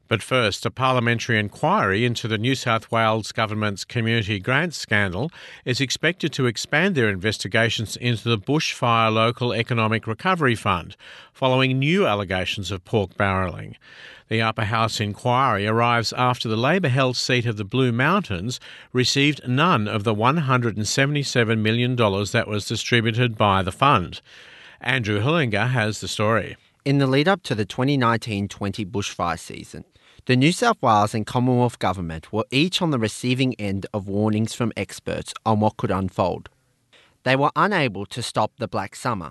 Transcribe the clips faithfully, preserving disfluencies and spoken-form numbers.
But first, a parliamentary inquiry into the New South Wales government's community grants scandal is expected to expand their investigations into the Bushfire Local Economic Recovery Fund, following new allegations of pork barrelling. The Upper House inquiry arrives after the Labor-held seat of the Blue Mountains received none of the one hundred seventy-seven million dollars that was distributed by the fund. Andrew Hillinger has the story. In the lead-up to the twenty nineteen twenty bushfire season, the New South Wales and Commonwealth Government were each on the receiving end of warnings from experts on what could unfold. They were unable to stop the Black Summer.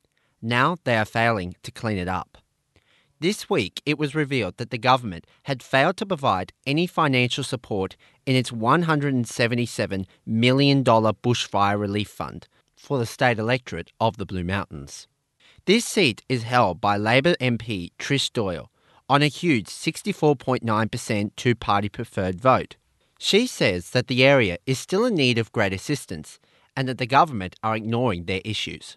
Now they are failing to clean it up. This week, it was revealed that the government had failed to provide any financial support in its one hundred seventy-seven million dollars bushfire relief fund for the state electorate of the Blue Mountains. This seat is held by Labor M P Trish Doyle on a huge sixty-four point nine percent two-party preferred vote. She says that the area is still in need of great assistance and that the government are ignoring their issues.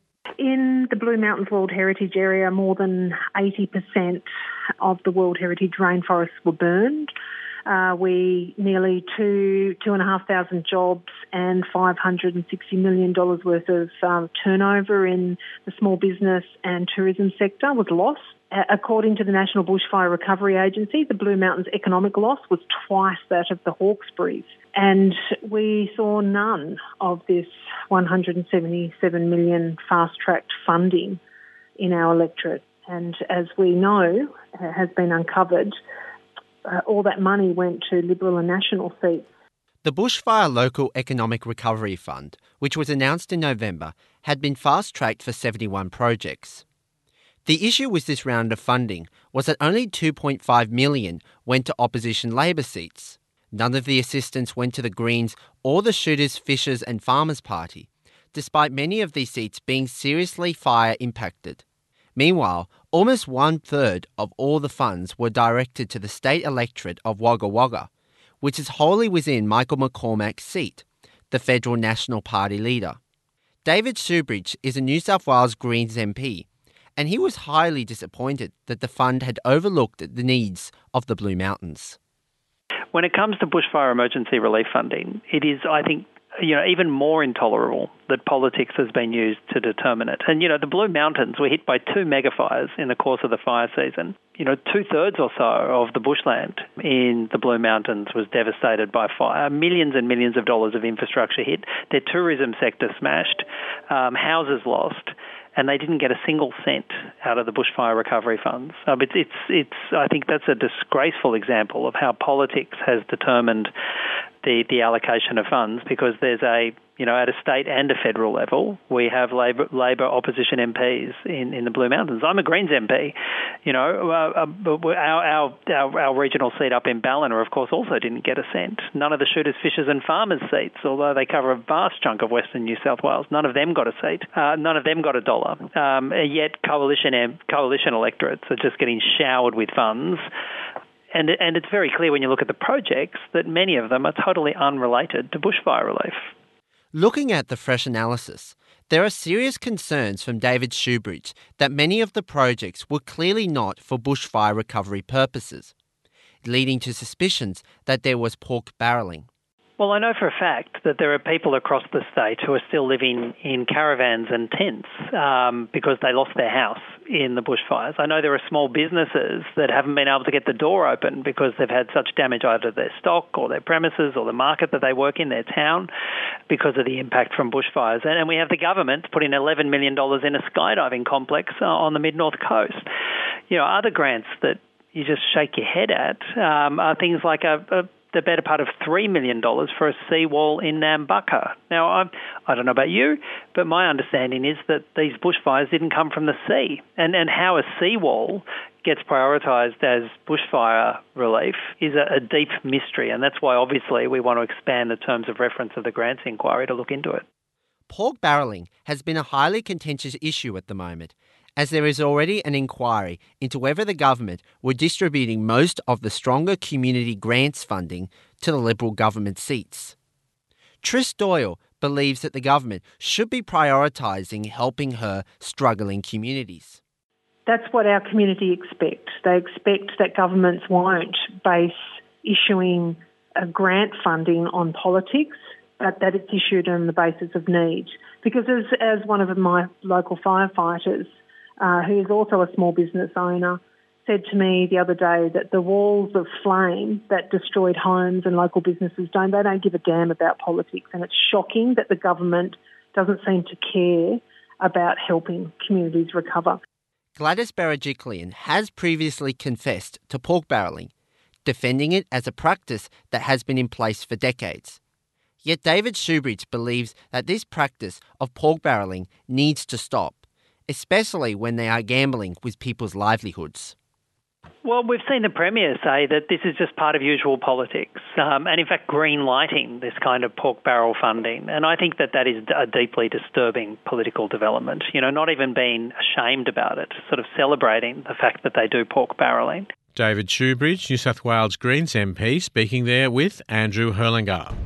In the Blue Mountains World Heritage Area, more than eighty percent of the World Heritage rainforests were burned. Uh, we nearly two, two and a half thousand jobs and five hundred sixty million dollars worth of um, turnover in the small business and tourism sector was lost. According to the National Bushfire Recovery Agency, the Blue Mountains economic loss was twice that of the Hawkesbury's. And we saw none of this one hundred seventy-seven million dollars fast-tracked funding in our electorate. And as we know, has been uncovered, uh, all that money went to Liberal and National seats. The Bushfire Local Economic Recovery Fund, which was announced in November, had been fast-tracked for seventy-one projects. The issue with this round of funding was that only two point five million dollars went to opposition Labor seats. None of the assistance went to the Greens or the Shooters, Fishers and Farmers Party, despite many of these seats being seriously fire impacted. Meanwhile, almost one-third of all the funds were directed to the state electorate of Wagga Wagga, which is wholly within Michael McCormack's seat, the federal National Party leader. David Shoebridge is a New South Wales Greens M P, and he was highly disappointed that the fund had overlooked the needs of the Blue Mountains. When it comes to bushfire emergency relief funding, it is, I think, you know, even more intolerable that politics has been used to determine it. And, you know, the Blue Mountains were hit by two megafires in the course of the fire season. You know, two-thirds or so of the bushland in the Blue Mountains was devastated by fire. Millions and millions of dollars of infrastructure hit. Their tourism sector smashed, um, houses lost, and they didn't get a single cent out of the bushfire recovery funds. Um, it's, it's, it's. I think that's a disgraceful example of how politics has determined the, the allocation of funds, because there's a, you know, at a state and a federal level, we have Labor, Labor opposition M Ps in, in the Blue Mountains. I'm a Greens M P. You know, uh, uh, our, our, our, our regional seat up in Ballina, of course, also didn't get a cent. None of the Shooters, Fishers and Farmers seats, although they cover a vast chunk of Western New South Wales, none of them got a seat. Uh, none of them got a dollar. Um, yet coalition, coalition electorates are just getting showered with funds. And, and it's very clear when you look at the projects that many of them are totally unrelated to bushfire relief. Looking at the fresh analysis, there are serious concerns from David Shoebridge that many of the projects were clearly not for bushfire recovery purposes, leading to suspicions that there was pork barrelling. Well, I know for a fact that there are people across the state who are still living in caravans and tents um, because they lost their house in the bushfires. I know there are small businesses that haven't been able to get the door open because they've had such damage either to their stock or their premises or the market that they work in, their town, because of the impact from bushfires. And, and we have the government putting eleven million dollars in a skydiving complex uh, on the mid-north coast. You know, other grants that you just shake your head at um, are things like a, a the better part of three million dollars for a seawall in Nambucca. Now, I'm, I don't know about you, but my understanding is that these bushfires didn't come from the sea. And, and how a seawall gets prioritised as bushfire relief is a, a deep mystery, and that's why, obviously, we want to expand the terms of reference of the grants inquiry to look into it. Pork barrelling has been a highly contentious issue at the moment, as there is already an inquiry into whether the government were distributing most of the stronger community grants funding to the Liberal government seats. Trish Doyle believes that the government should be prioritising helping her struggling communities. That's what our community expect. They expect that governments won't base issuing a grant funding on politics, but that it's issued on the basis of need. Because as, as one of my local firefighters, uh, who is also a small business owner, said to me the other day that the walls of flame that destroyed homes and local businesses don't, they don't give a damn about politics. And it's shocking that the government doesn't seem to care about helping communities recover. Gladys Berejiklian has previously confessed to pork barrelling, defending it as a practice that has been in place for decades. Yet David Shoebridge believes that this practice of pork barrelling needs to stop, especially when they are gambling with people's livelihoods. Well, we've seen the Premier say that this is just part of usual politics, um, and in fact green lighting this kind of pork barrel funding. And I think that that is a deeply disturbing political development. You know, not even being ashamed about it, sort of celebrating the fact that they do pork barrelling. David Shoebridge, New South Wales Greens M P, speaking there with Andrew Herlinger.